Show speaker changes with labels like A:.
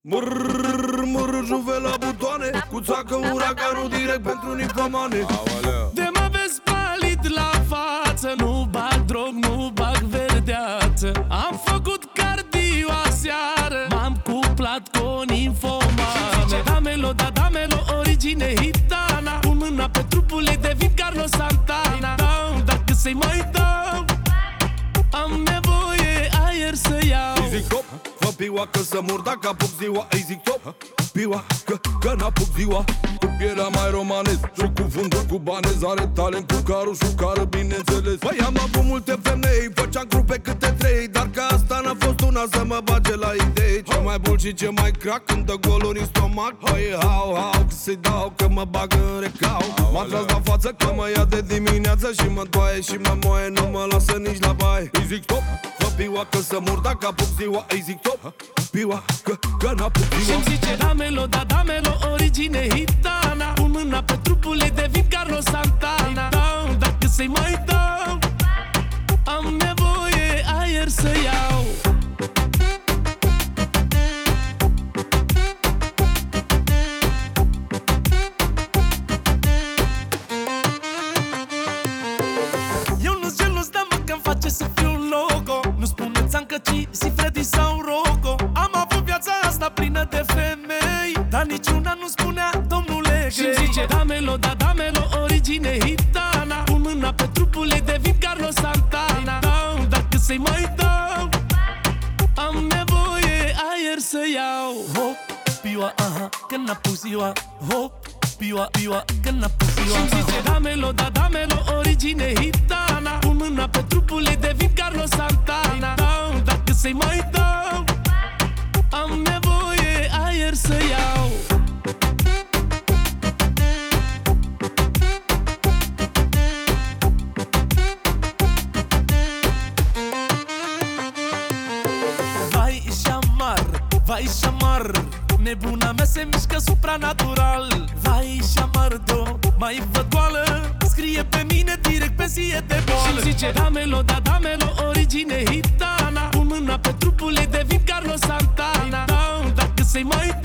A: Juve la butoane, cu țacă uraganul direct pentru nifamane.
B: De mă vezi palit la față, nu bag drog, nu bag verdeață. Am făcut cardio aseară, m-am cuplat cu o ninfomană. Damelo, origine hitana, pun mâna pe trupul ei, devin Carlos Santana. Dacă să-i mai dau, am nevoie aer să iau.
A: Îi zic top, fă piua că să mor dacă apuc ziua. Îi zic top, piua că n-apuc ziua. Cu pielea mai romanez și cu fundul cubanez. Are talent cu carul și cară, bineînțeles. Băi, am avut multe femei, făceam grupe câte 3, dar că asta n-a fost una să mă bage la idei. Ce mai bun și ce mai crack când dă goluri în stomac. Băi, hau, că să-i dau, că mă bagă în recau. M-am tras la față că mă ia de dimineață și mă doaie și mă moaie, nu mă lasă nici la baie. Îi zic top, fă piua că să mor dacă apuc ziua. Îi zic top, piua că n-apuc ziua.
B: Și-mi zice damelo, origine hitana, pun mâna pe trupul ei, devin Carlos Santana. Dacă să-i mai dau, am nevoie aer să iau. Eu nu-s gelos, dar mă că-mi face să fiu un logo. Nu spune Țancă, ci si Freddy sau Rocco. Am avut viața asta plină de femei, dar niciuna nu spunea domnule Grey. Și-mi zice damelo, origine hitana, pun mâna pe trupul ei, devin Carlos Santana. Dacă să-i mai dau, am nevoie aer să iau. Hop, piua, aha, că n-apuc ziua. Hop, piua, că n-apuc ziua. Și-mi zice damelo, origine hitana, pun mâna pe trupul ei, devin Carlos Santana. Dacă să-i mai dau, am nevoie aer să iau. Vai șamar, nebuna mea se mișcă supranatural. Vai șamar, mai văd goală, scrie pe mine direct pe zie de boală. Și-mi zice damelo, origine hitana, pun mâna pe trupul ei, devin Carlos Santana. Dacă să-i mai